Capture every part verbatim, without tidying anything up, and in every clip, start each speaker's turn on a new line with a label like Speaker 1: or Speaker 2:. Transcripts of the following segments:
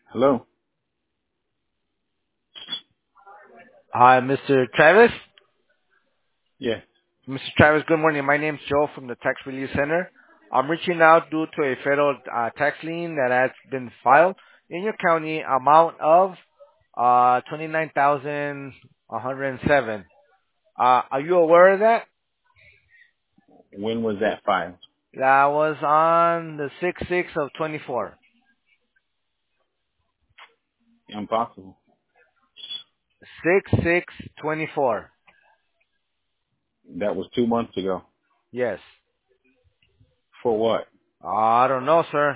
Speaker 1: Hello.
Speaker 2: Hi, Mister Travis.
Speaker 1: Yes.
Speaker 2: Mister Travis, good morning. My name's Joe from the Tax Relief Center. I'm reaching out due to a federal uh, tax lien that has been filed in your county, amount of uh, twenty-nine thousand one hundred seven. Uh, are you aware of that?
Speaker 1: When was that filed?
Speaker 2: That was on the six six of twenty-four.
Speaker 1: Impossible.
Speaker 2: six six twenty-four.
Speaker 1: That was two months ago.
Speaker 2: Yes.
Speaker 1: For what?
Speaker 2: Uh, I don't know, sir.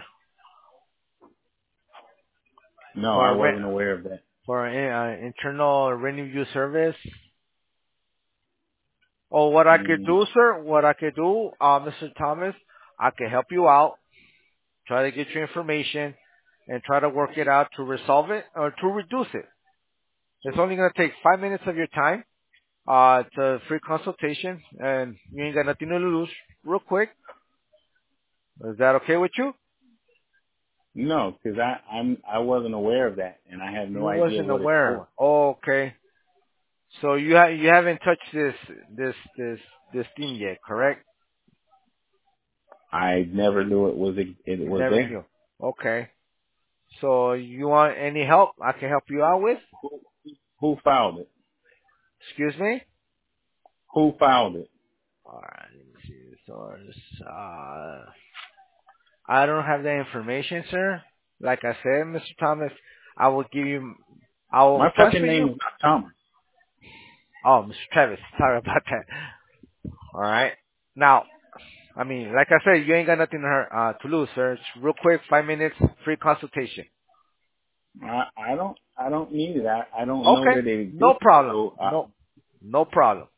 Speaker 1: No, I
Speaker 2: For re-
Speaker 1: wasn't aware of that.
Speaker 2: for uh, internal revenue service. Oh, what I could
Speaker 1: Mm,
Speaker 2: do, sir, what I could do, uh, Mister Thomas, I could help you out, try to get your information, and try to work it out to resolve it or to reduce it. It's only going to take five minutes of your time. Uh, it's a free consultation, and you ain't got nothing to lose. Real quick, is that okay with you?
Speaker 1: no, because I I'm I wasn't aware of that, and I have no
Speaker 2: You
Speaker 1: idea
Speaker 2: wasn't
Speaker 1: what it's
Speaker 2: aware.
Speaker 1: for.
Speaker 2: Oh, okay. So you ha- you haven't touched this this this this thing yet, correct?
Speaker 1: I never knew it was it, it
Speaker 2: You
Speaker 1: was
Speaker 2: never
Speaker 1: there.
Speaker 2: knew. Okay. So you want any help I can help you out with?
Speaker 1: Who, who filed it?
Speaker 2: Excuse me?
Speaker 1: Who filed it?
Speaker 2: Alright, let me see. So, uh, I don't have that information, sir. Like I said, Mister Thomas, I will give you, I will
Speaker 1: My
Speaker 2: transfer
Speaker 1: fucking name
Speaker 2: you.
Speaker 1: is not Thomas.
Speaker 2: Oh, Mister Travis, sorry about that. Alright. Now, I mean, like I said, you ain't got nothing to, hurt, uh, to lose, sir. It's real quick, five minutes, free consultation.
Speaker 1: I I don't I don't need it. I I don't know
Speaker 2: Okay.
Speaker 1: that it
Speaker 2: No
Speaker 1: exists.
Speaker 2: problem.
Speaker 1: So uh,
Speaker 2: No, no problem.